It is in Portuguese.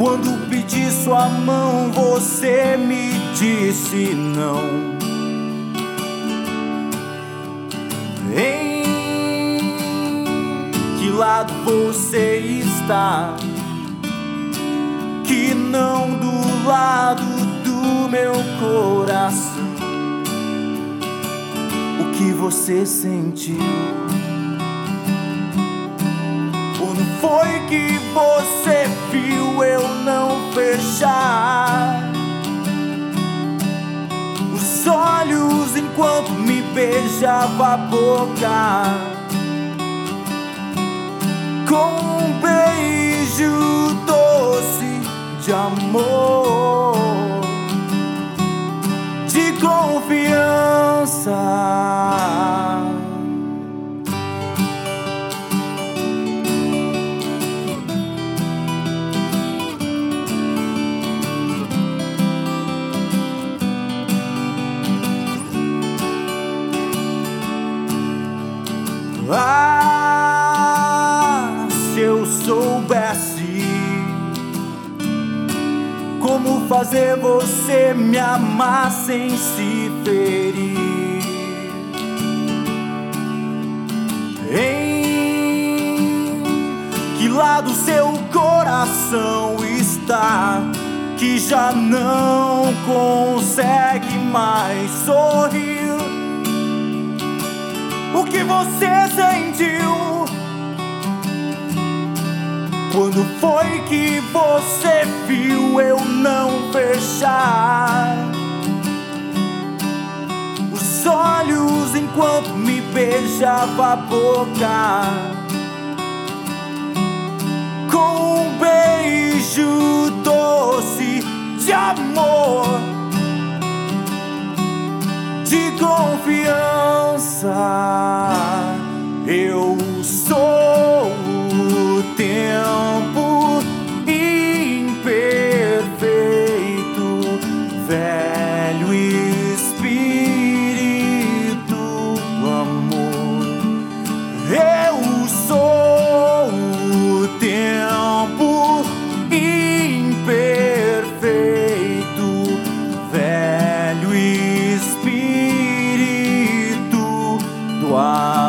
Quando pedi sua mão, você me disse não. Em que lado você está? Que não do lado do meu coração. O que você sentiu? Quando foi que você viu eu não fechar os olhos enquanto me beijava a boca com um beijo doce de amor, de confiança? Ah, se eu soubesse como fazer você me amar sem se ferir. Em que lado seu coração está, que já não consegue mais sorrir? O que você sentiu? Quando foi que você viu eu não fechar os olhos enquanto me beijava a boca com um beijo doce de amor, de confiança? Eu sou o tempo imperfeito, velho espírito do amor. Eu sou o tempo imperfeito, velho espírito do amor.